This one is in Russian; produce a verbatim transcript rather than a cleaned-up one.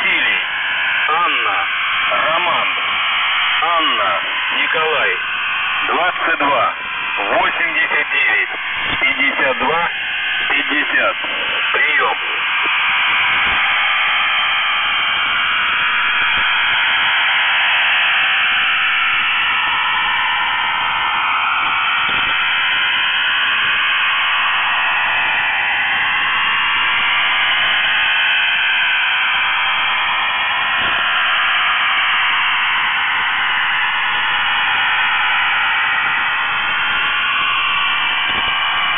Василий, Анна, Роман, Анна, Николай, двадцать два, восемьдесят девять, пятьдесят два, пятьдесят. Прием.